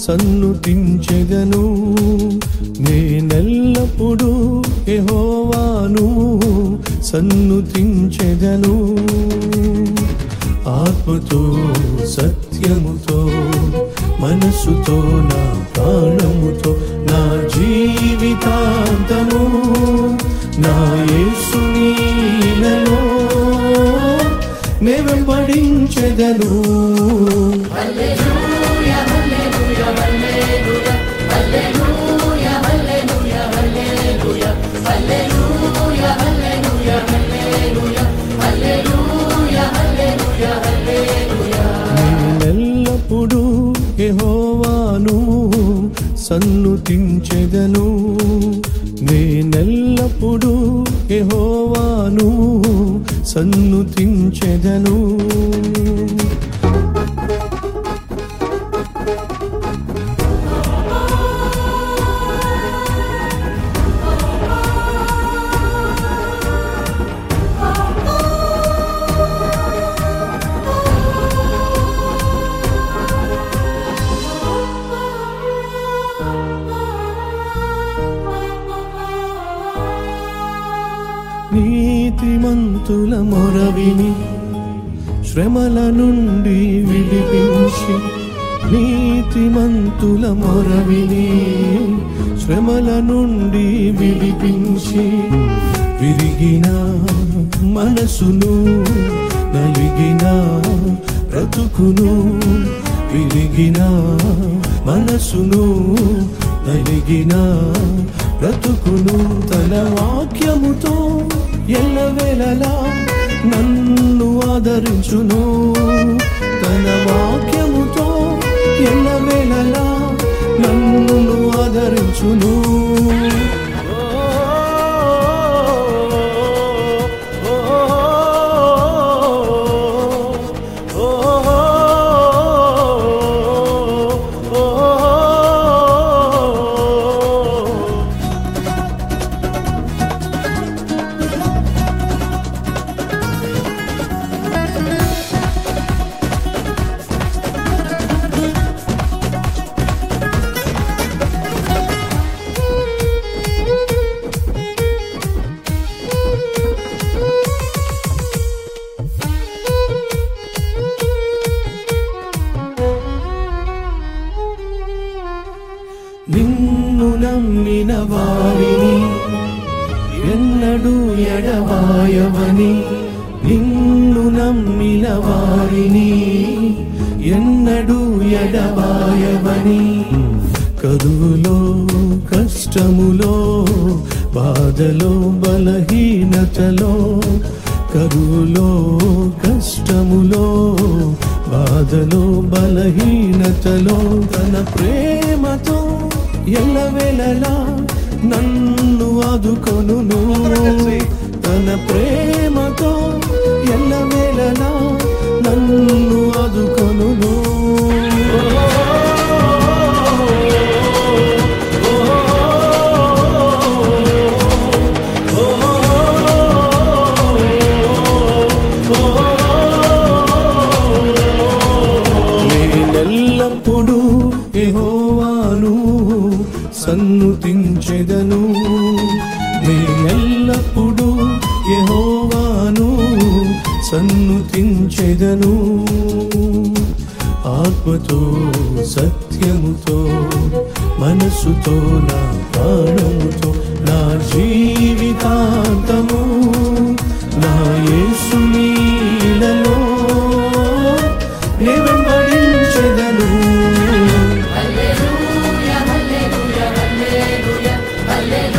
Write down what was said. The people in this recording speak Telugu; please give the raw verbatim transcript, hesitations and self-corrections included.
సన్నుతించెదను. నేనెల్లప్పుడూ యెహోవాను సన్నుతించెదను. ఆత్మతో సత్యముతో మనసుతో నా ప్రాణముతో నా జీవితాంతము నా యేసునిలో నే వెంబడించెదను. హల్లెలూయా హల్లెలూయా హల్లెలూయా హల్లెలూయా హల్లెలూయా హల్లెలూయా హల్లెలూయా హల్లెలూయా హల్లెలూయా హల్లెలూయా హల్లెలూయా హల్లెలూయా. నేనెల్లప్పుడూ యెహోవాను సన్నుతించెదను. నేనెల్లప్పుడూ యెహోవాను సన్నుతించెదను. నీతిమంతుల మొరవిని శ్రమల నుండి విడిపించి, నీతిమంతుల మొరవిని శ్రమల నుండి విడిపించి, విరిగిన మనసును నలిగిన బ్రతుకును, విరిగిన మనసును నలిగిన బ్రతుకును తన వాక్యముతో ఎల్లవేళలా నన్ను ఆదరించును. తన వాక్యముతో ఎల్లవేళలా నన్ను ఆదరించును. నిన్ను నమ్మిన వారిని ఎన్నడూ ఎడబాయవని, నిన్ను నమ్మిన వారిని ఎన్నడూ ఎడబాయవని. కరువులో కష్టములో బాధలో బలహీనతలో, కరువులో కష్టములో బాధలో బలహీనతలో తన ప్రేమతో ఎల్లవేళలా నన్ను ఆదుకొనును. తన ప్రేమతో ఎల్లవేళలా నన్ను ఆదుకొనును. నేనెల్లప్పుడూ యెహోవాను సన్నుతించెదను. నేనెల్లప్పుడూ యెహోవాను సన్నుతించెదను. ఆత్మతో సత్యముతో మనసుతో నా ప్రాణముతో నా జీవితాంతము నా యేసునిలో నే వెంబడించెదను. హల్లెలూయా హల్లెలూయా హల్లెలూయా హల్లెలూయా